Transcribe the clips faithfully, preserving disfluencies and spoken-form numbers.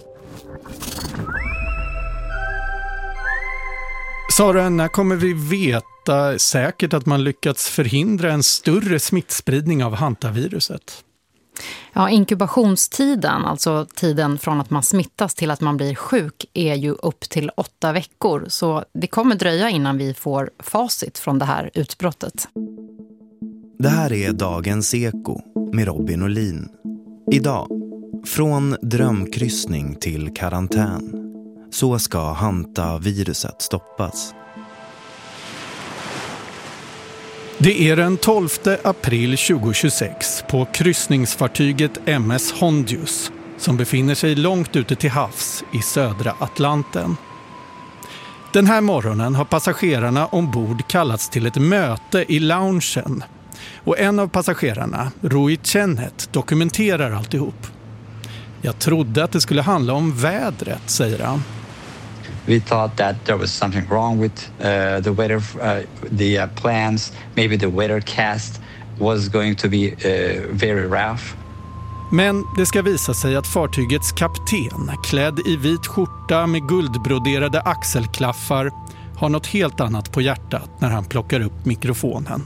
Sara, när kommer vi veta säkert att man lyckats förhindra en större smittspridning av hantaviruset? Ja, inkubationstiden, alltså tiden från att man smittas till att man blir sjuk, är ju upp till åtta veckor. Så det kommer dröja innan vi får facit från det här utbrottet. Det här är Dagens Eko med Robin Olin. Idag, från drömkryssning till karantän. Så ska hantaviruset stoppas. Det är den tolfte april tjugohundratjugosex på kryssningsfartyget M S Hondius som befinner sig långt ute till havs i södra Atlanten. Den här morgonen har passagerarna ombord kallats till ett möte i loungen. Och en av passagerarna, Rui Chenet, dokumenterar alltihop. Jag trodde att det skulle handla om vädret, säger han. We thought that there was something wrong with uh, the weather, uh, the uh, plans. Maybe the weathercast was going to be uh, very rough. Men det ska visa sig att fartygets kapten, klädd i vit skjorta med guldbroderade axelklaffar, har något helt annat på hjärtat när han plockar upp mikrofonen.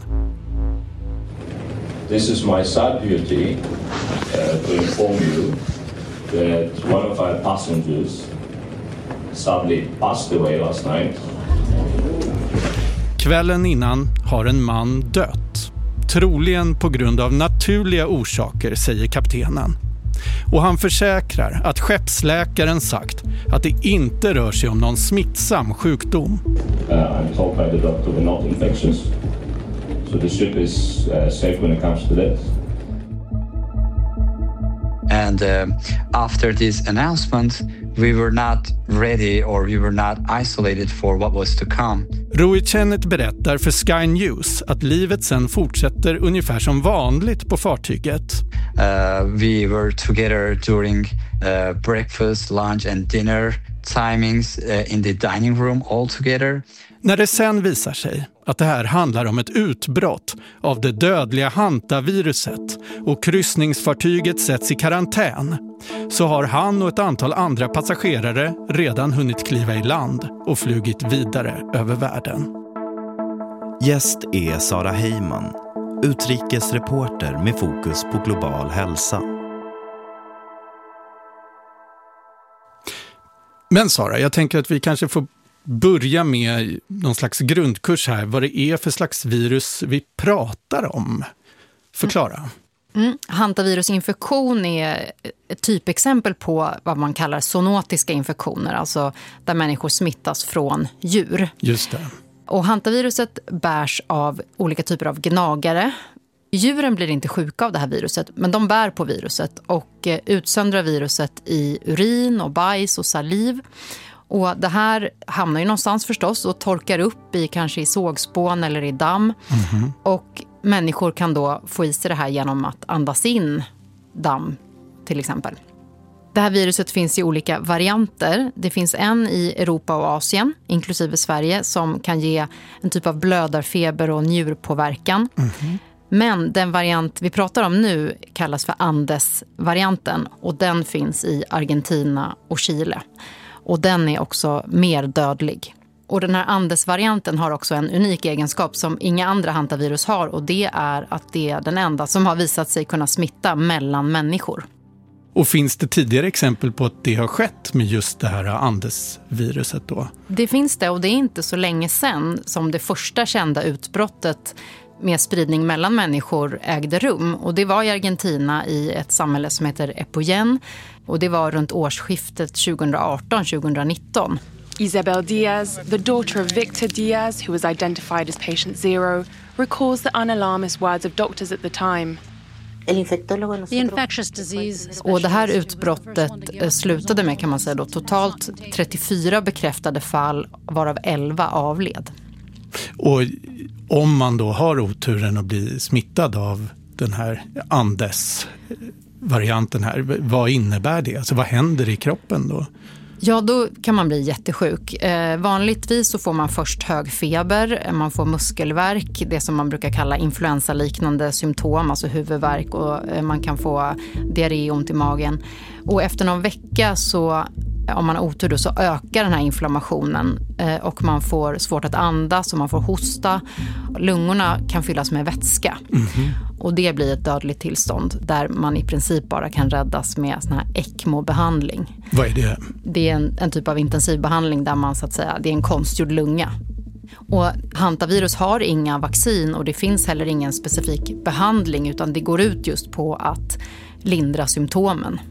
This is my side duty uh, to inform you that one of our passengers sadly passed away last night. Kvällen innan har en man dött. Troligen på grund av naturliga orsaker, säger kaptenen. Och han försäkrar att skeppsläkaren sagt att det inte rör sig om någon smittsam sjukdom. Uh, I'm told by the doctor we're not infectious. So the ship is uh, safe when it comes to that. And uh, after this announcement, we were not ready or we were not isolated for what was to come. Rui Chenet berättar för Sky News att livet sen fortsätter ungefär som vanligt på fartyget. Uh, we were together during uh, breakfast, lunch and dinner timings uh, in the dining room all together. När det sen visar sig att det här handlar om ett utbrott av det dödliga hantaviruset och kryssningsfartyget sätts i karantän, så har han och ett antal andra passagerare redan hunnit kliva i land och flugit vidare över världen. Gäst är Sara Heyman, utrikesreporter med fokus på global hälsa. Men Sara, jag tänker att vi kanske får börja med någon slags grundkurs här. Vad det är för slags virus vi pratar om. Förklara. Mm. Hantavirusinfektion är ett typexempel på vad man kallar zoonotiska infektioner. Alltså där människor smittas från djur. Just det. Och hantaviruset bärs av olika typer av gnagare. Djuren blir inte sjuka av det här viruset, men de bär på viruset och utsöndrar viruset i urin och bajs och saliv. Och det här hamnar ju någonstans förstås och torkar upp i kanske i sågspån eller i damm. Mm-hmm. Och människor kan då få i sig det här genom att andas in damm till exempel. Det här viruset finns i olika varianter. Det finns en i Europa och Asien, inklusive Sverige, som kan ge en typ av blödarfeber och njurpåverkan. Mm-hmm. Men den variant vi pratar om nu kallas för Andes-varianten och den finns i Argentina och Chile. Och den är också mer dödlig. Och den här Andes-varianten har också en unik egenskap som inga andra hantavirus har, och det är att det är den enda som har visat sig kunna smitta mellan människor. Och finns det tidigare exempel på att det har skett med just det här Andes-viruset då? Det finns det, och det är inte så länge sedan som det första kända utbrottet med spridning mellan människor ägde rum. Och det var i Argentina i ett samhälle som heter Epogen. Och det var runt årsskiftet tjugoarton tjugonitton. Isabel Diaz, the daughter of Victor Diaz, who was identified as patient zero, recalls the unalarmist words of doctors at the time. The infectious disease. Och det här utbrottet slutade med, kan man säga då, totalt trettiofyra bekräftade fall, varav elva avled. Och om man då har oturen att bli smittad av den här Andes-varianten här, vad innebär det? Alltså vad händer i kroppen då? Ja, då kan man bli jättesjuk. Eh, vanligtvis så får man först hög feber, man får muskelvärk, det som man brukar kalla influensaliknande symptom, alltså huvudvärk, och eh, man kan få diarré, ont i magen. Och efter någon vecka så, om man har otur då, så ökar den här inflammationen eh, och man får svårt att andas och man får hosta. Lungorna kan fyllas med vätska. Mm-hmm. Och det blir ett dödligt tillstånd där man i princip bara kan räddas med sån här ECMO-behandling. Vad är det? Det är en, en typ av intensivbehandling där man så att säga, det är en konstgjord lunga. Och hantavirus har inga vaccin och det finns heller ingen specifik behandling, utan det går ut just på att lindra symptomen.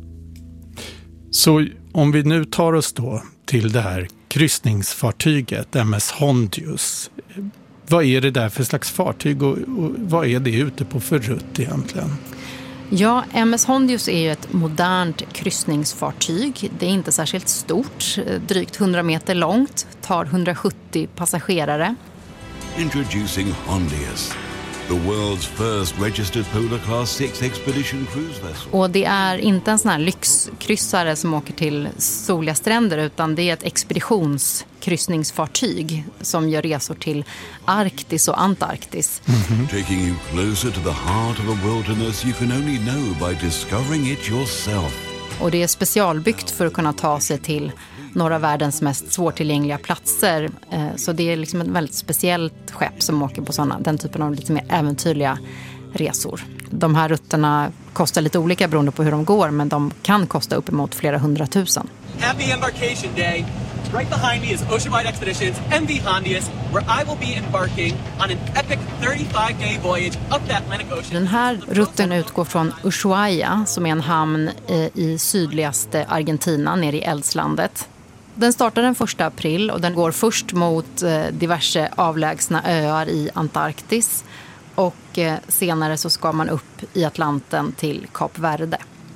Så om vi nu tar oss då till det här kryssningsfartyget M S Hondius. Vad är det där för slags fartyg och, och vad är det ute på för rutt egentligen? Ja, M S Hondius är ju ett modernt kryssningsfartyg. Det är inte särskilt stort, drygt hundra meter långt, tar hundrasjuttio passagerare. Introducing Hondius, the world's first registered Polar Class sex expedition cruise vessel. Och det är inte en sån här lyxkryssare som åker till soliga stränder, utan det är ett expeditionskryssningsfartyg som gör resor till Arktis och Antarktis. Mm-hmm. Taking you closer to the heart of a wilderness you can only know by discovering it yourself. Och det är specialbyggt för att kunna ta sig till några av världens mest svårtillgängliga platser. Så det är liksom ett väldigt speciellt skepp som åker på såna, den typen av lite mer äventyrliga resor. De här rutterna kostar lite olika beroende på hur de går, men de kan kosta uppemot flera hundratusen. Happy embarkation day. Right behind me is Ocean Wide Expeditions M V Hondius, where I will be embarking on an epic thirty-five day voyage up the Atlantic Ocean. Den här rutten utgår från Ushuaia, som är en hamn i sydligaste Argentina, nere i Eldslandet. Den startar den första april och den går först mot diverse avlägsna öar i Antarktis. Och senare så ska man upp i Atlanten till Kap Verde.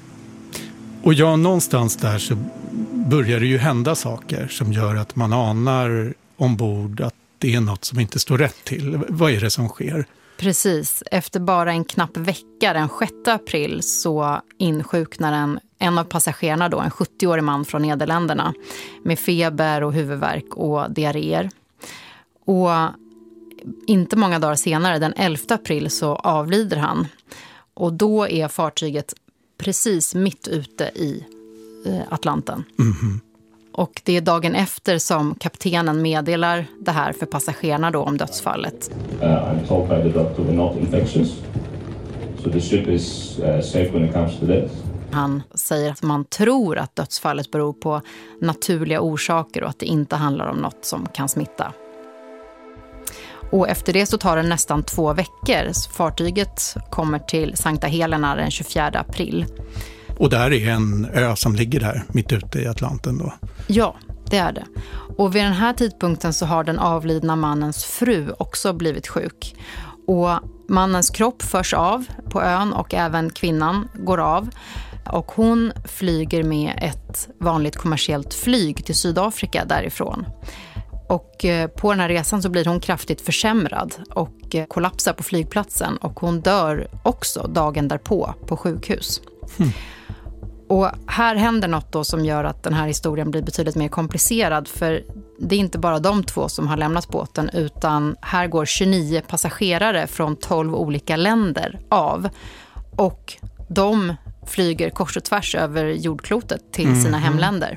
Och ja, någonstans där så börjar det ju hända saker som gör att man anar ombord att det är något som inte står rätt till. Vad är det som sker? Precis. Efter bara en knapp vecka, den sjätte april, så insjuknar en, en av passagerarna då, en sjuttioårig man från Nederländerna, med feber och huvudvärk och diarréer. Och inte många dagar senare, den elfte april, så avlider han. Och då är fartyget precis mitt ute i Atlanten. Mm-hmm. Och det är dagen efter som kaptenen meddelar det här för passagerarna då om dödsfallet. Uh, I'm told by the doctor we're not infectious. So the ship is uh, safe when it comes to death. Han säger att man tror att dödsfallet beror på naturliga orsaker och att det inte handlar om något som kan smitta. Och efter det så tar det nästan två veckor. Fartyget kommer till Sankta Helena den tjugofjärde april. Och där är en ö som ligger där mitt ute i Atlanten då? Ja, det är det. Och vid den här tidpunkten så har den avlidna mannens fru också blivit sjuk. Och mannens kropp förs av på ön och även kvinnan går av. Och hon flyger med ett vanligt kommersiellt flyg till Sydafrika därifrån. Och på den här resan så blir hon kraftigt försämrad och kollapsar på flygplatsen. Och hon dör också dagen därpå på sjukhus. Mm. Och här händer något då som gör att den här historien blir betydligt mer komplicerad. För det är inte bara de två som har lämnat båten, utan här går tjugonio passagerare från tolv olika länder av. Och de flyger kors och tvärs över jordklotet till sina mm. hemländer.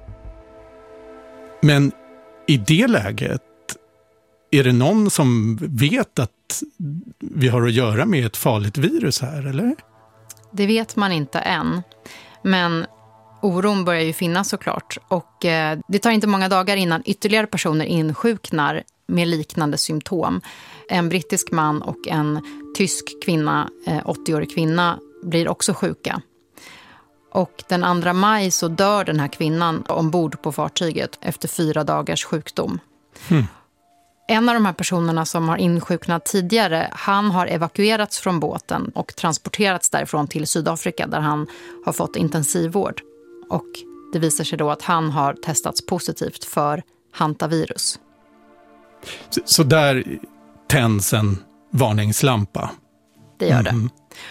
Men i det läget, är det någon som vet att vi har att göra med ett farligt virus här, eller? Det vet man inte än. Men oron börjar ju finnas såklart. Och eh, det tar inte många dagar innan ytterligare personer insjuknar med liknande symptom. En brittisk man och en tysk kvinna, eh, åttioårig kvinna, blir också sjuka. Och den andra maj så dör den här kvinnan ombord på fartyget efter fyra dagars sjukdom. Hmm. En av de här personerna som har insjuknat tidigare, han har evakuerats från båten och transporterats därifrån till Sydafrika där han har fått intensivvård. Och det visar sig då att han har testats positivt för hantavirus. Så, så där tänds en varningslampa? Det gör det. Mm.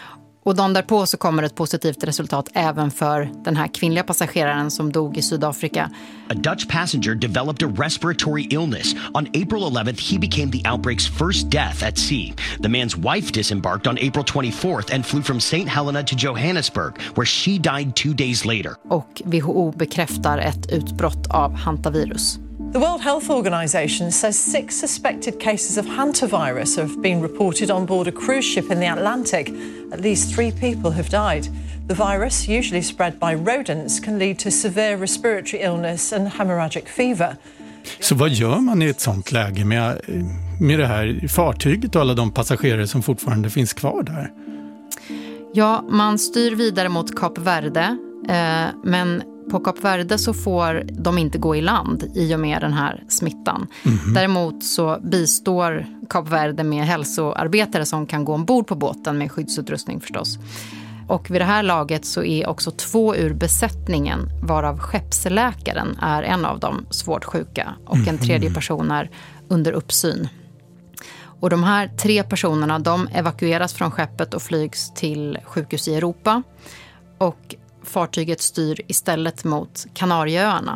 Och dagen därpå så kommer ett positivt resultat även för den här kvinnliga passageraren som dog i Sydafrika. A Dutch passenger developed a respiratory illness. On April eleventh, he became the outbreak's first death at sea. The man's wife disembarked on April twenty-fourth and flew from Saint Helena to Johannesburg, where she died two days later. Och W H O bekräftar ett utbrott av hantavirus. The World Health Organization says six suspected cases of hantavirus have been reported on board a cruise ship in the Atlantic. At least three people have died. The virus, usually spread by rodents, can lead to severe respiratory illness and hemorrhagic fever. Så vad gör man i ett sånt läge med, med det här fartyget och alla de passagerare som fortfarande finns kvar där? Ja, man styr vidare mot Kap Verde, eh, men på Kap Verde så får de inte gå i land i och med den här smittan. Mm-hmm. Däremot så bistår Kap Verde med hälsoarbetare som kan gå ombord på båten med skyddsutrustning förstås. Och vid det här laget så är också två ur besättningen, varav skeppsläkaren är en av dem, svårt sjuka. Och en tredje person är under uppsyn. Och de här tre personerna, de evakueras från skeppet och flygs till sjukhus i Europa. Och fartyget styr istället mot Kanarieöarna.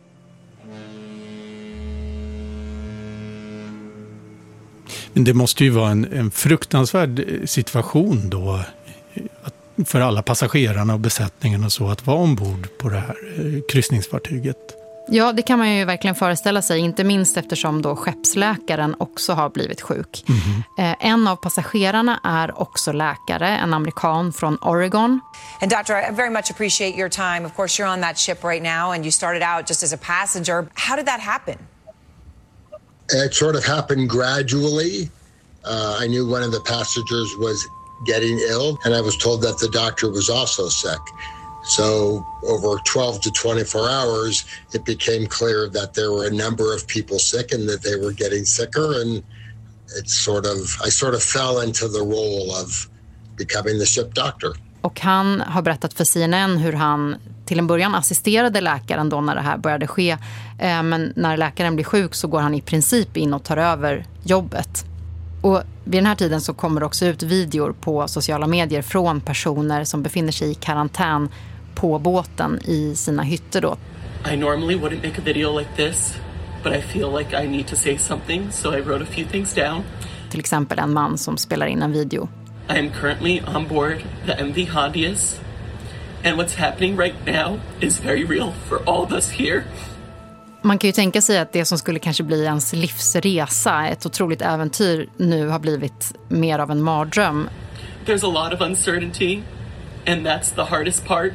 Men det måste ju vara en, en fruktansvärd situation då för alla passagerarna och besättningen och så att vara ombord på det här kryssningsfartyget. Ja, det kan man ju verkligen föreställa sig, inte minst eftersom då skeppsläkaren också har blivit sjuk. Mm-hmm. Eh, en av passagerarna är också läkare, en amerikan från Oregon. And doctor, I very much appreciate your time. Of course, you're on that ship right now and you started out just as a passenger. How did that happen? It sort of happened gradually. Uh, I knew one of the passengers was getting ill and I was told that the doctor was also sick. So over twelve to twenty-four hours, it became clear that there were a number of people sick and that they were getting sicker. And it's sort of, I sort of fell into the role of becoming the ship doctor. Och han har berättat för C N N hur han till en början assisterade läkaren då när det här började ske. Men när läkaren blir sjuk så går han i princip in och tar över jobbet. Och vid den här tiden så kommer det också ut videor på sociala medier från personer som befinner sig i karantän på båten i sina hytter då. I normally wouldn't make a video like this, but I feel like I need to say something, so I wrote a few things down. Till exempel en man som spelar in en video. I am currently on board the M V Hondius, and what's happening right now is very real for all of us here. Man kan ju tänka sig att det som skulle kanske bli ens livsresa, ett otroligt äventyr, nu har blivit mer av en mardröm. There's a lot of uncertainty, and that's the hardest part.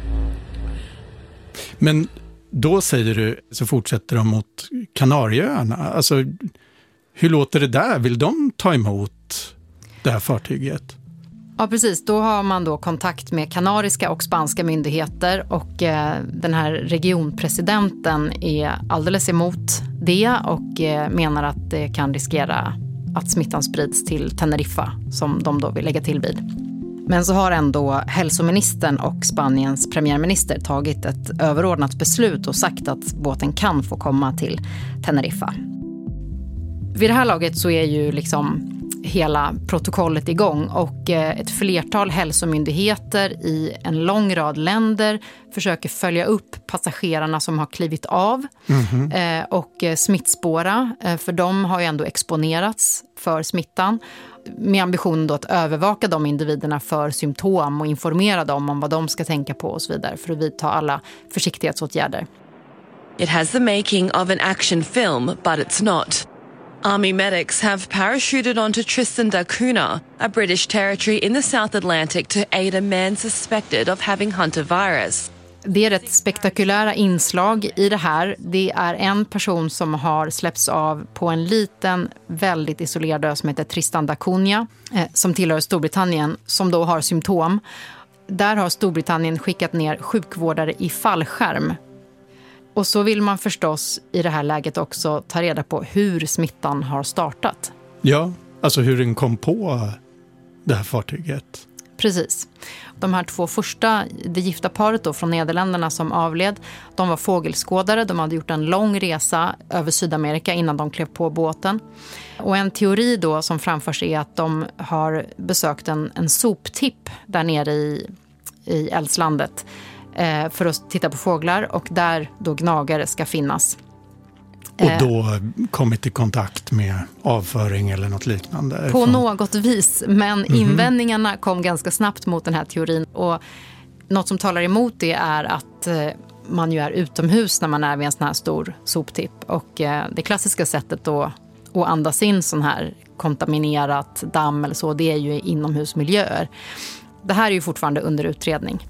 Men då säger du, så fortsätter de mot Kanarieöarna. Alltså, hur låter det där? Vill de ta emot det här fartyget? Ja, precis. Då har man då kontakt med kanariska och spanska myndigheter och eh, den här regionpresidenten är alldeles emot det och eh, menar att det kan riskera att smittan sprids till Teneriffa som de då vill lägga till vid. Men så har ändå hälsoministern och Spaniens premiärminister tagit ett överordnat beslut och sagt att båten kan få komma till Teneriffa. Vid det här laget så är ju liksom hela protokollet igång och ett flertal hälsomyndigheter i en lång rad länder försöker följa upp passagerarna som har klivit av mm-hmm. och smittspåra, för de har ju ändå exponerats för smittan med ambitionen då att övervaka de individerna för symptom och informera dem om vad de ska tänka på och så vidare för att vidta alla försiktighetsåtgärder. It has the making of an action film, but it's not. Army medics have parachuted onto Tristan da Cunha, a British territory in the South Atlantic, to aid a man suspected of having hantavirus. Det är ett spektakulära inslag i det här. Det är en person som har släppts av på en liten, väldigt isolerad ö som heter Tristan da Cunha, eh, som tillhör Storbritannien, som då har symptom. Där har Storbritannien skickat ner sjukvårdare i fallskärm. Och så vill man förstås i det här läget också ta reda på hur smittan har startat. Ja, alltså hur den kom på det här fartyget. Precis. De här två första, det gifta paret då från Nederländerna som avled, de var fågelskådare. De hade gjort en lång resa över Sydamerika innan de klev på båten. Och en teori då som framförs är att de har besökt en, en soptipp där nere i, i Eldslandet eh, för att titta på fåglar, och där då gnagare ska finnas. Och då kommit i kontakt med avföring eller något liknande? På något vis, men mm-hmm. invändningarna kom ganska snabbt mot den här teorin. Och något som talar emot det är att man ju är utomhus när man är vid en sån här stor soptipp. Och det klassiska sättet då att andas in sån här kontaminerat damm eller så, det är ju inomhusmiljöer. Det här är ju fortfarande under utredning.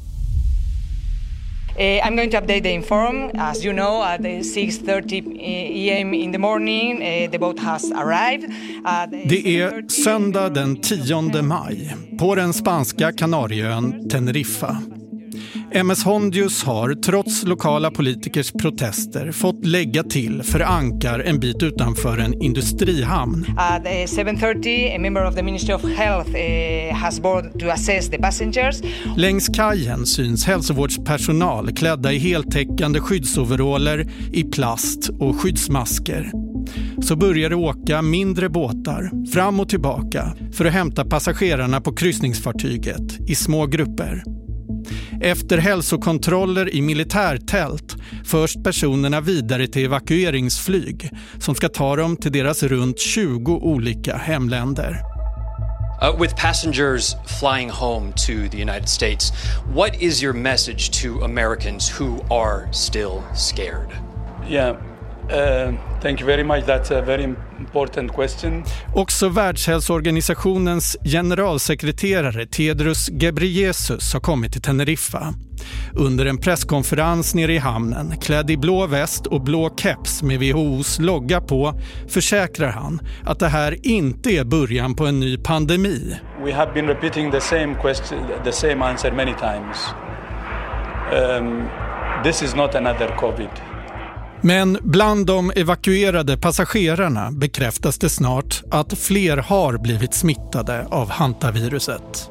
Uh, I'm going to update the inform. As you know, at six thirty a m in the morning, uh, the boat has arrived. Uh, Det är söndag den tionde maj på den spanska Kanarieön Teneriffa. M S Hondius har trots lokala politikers protester fått lägga till för ankar en bit utanför en industrihamn. At seven thirty, a member of the Ministry of Health uh, has boarded to assess the passengers. Längs kajen syns hälsovårdspersonal klädda i heltäckande skyddsoveraller i plast och skyddsmasker. Så börjar det åka mindre båtar fram och tillbaka för att hämta passagerarna på kryssningsfartyget i små grupper. Efter hälsokontroller i militärtält förs personerna vidare till evakueringsflyg som ska ta dem till deras runt tjugo olika hemländer. Uh, with passengers flying home to the United States, what is your message to Americans who are still scared? Yeah. Uh, thank you very much. That's a very important question. Också Världshälsoorganisationens generalsekreterare Tedros Ghebreyesus har kommit till Teneriffa. Under en presskonferens nere i hamnen, klädd i blå väst och blå keps med W H O:s logga på, försäkrar han att det här inte är början på en ny pandemi. We have been repeating the same question, the same answer many times. Um, this is not another COVID. Men bland de evakuerade passagerarna bekräftas det snart att fler har blivit smittade av hantaviruset.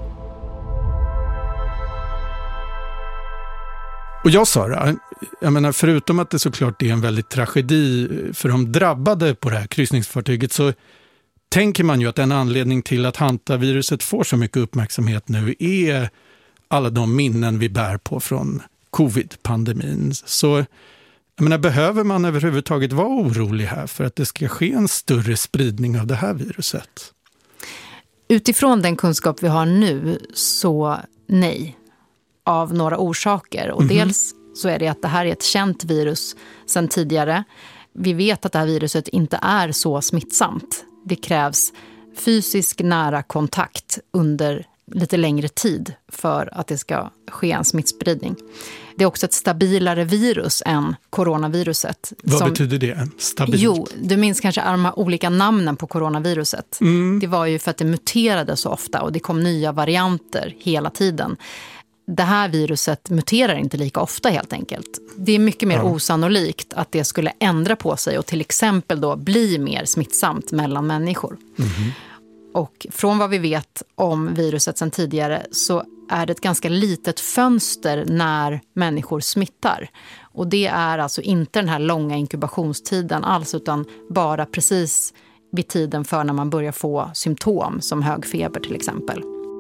Och jag Sara, jag menar förutom att det såklart är en väldigt tragedi för de drabbade på det här kryssningsfartyget, så tänker man ju att en anledning till att hantaviruset får så mycket uppmärksamhet nu är alla de minnen vi bär på från covid-pandemin. Så jag menar, behöver man överhuvudtaget vara orolig här för att det ska ske en större spridning av det här viruset? Utifrån den kunskap vi har nu så nej, av några orsaker. Och mm-hmm. dels så är det att det här är ett känt virus sedan tidigare. Vi vet att det här viruset inte är så smittsamt. Det krävs fysisk nära kontakt under lite längre tid för att det ska ske en smittspridning. Det är också ett stabilare virus än coronaviruset. Vad som, betyder det? Stabilt? Jo, du minns kanske de olika namnen på coronaviruset. Mm. Det var ju för att det muterade så ofta och det kom nya varianter hela tiden. Det här viruset muterar inte lika ofta helt enkelt. Det är mycket mer ja. osannolikt att det skulle ändra på sig och till exempel då bli mer smittsamt mellan människor. Mm. Och från vad vi vet om viruset sedan tidigare så är det ett ganska litet fönster när människor smittar. Och det är alltså inte den här långa inkubationstiden alls, utan bara precis vid tiden för när man börjar få symptom som hög feber till exempel.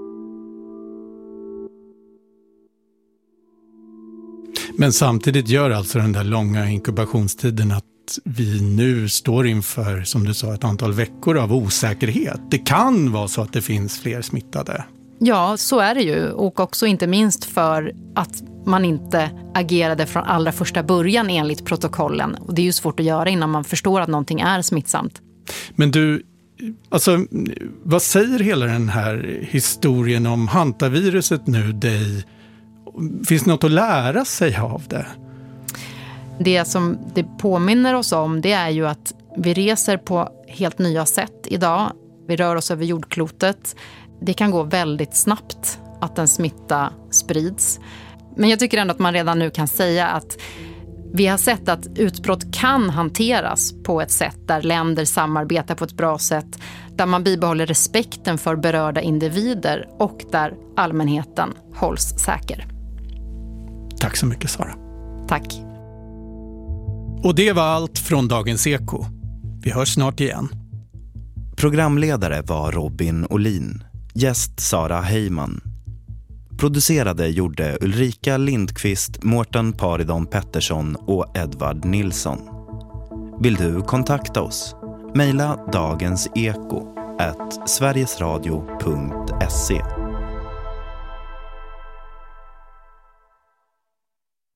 Men samtidigt gör alltså den där långa inkubationstiden att vi nu står inför, som du sa, ett antal veckor av osäkerhet. Det kan vara så att det finns fler smittade. Ja, så är det ju. Och också inte minst för att man inte agerade från allra första början enligt protokollen. Och det är ju svårt att göra innan man förstår att någonting är smittsamt. Men du, alltså, vad säger hela den här historien om hantaviruset nu dig? Finns det något att lära sig av det? Det som det påminner oss om, det är ju att vi reser på helt nya sätt idag. Vi rör oss över jordklotet. Det kan gå väldigt snabbt att en smitta sprids. Men jag tycker ändå att man redan nu kan säga att Vi har sett att utbrott kan hanteras på ett sätt där länder samarbetar på ett bra sätt, där man bibehåller respekten för berörda individer och där allmänheten hålls säker. Tack så mycket, Sara. Tack. Och det var allt från Dagens Eko. Vi hörs snart igen. Programledare var Robin Olin. Gäst Sara Heyman. Producerade gjorde Ulrika Lindqvist, Mårten Paridon Pettersson och Edvard Nilsson. Vill du kontakta oss? Maila dagenseko at sverigesradio punkt se.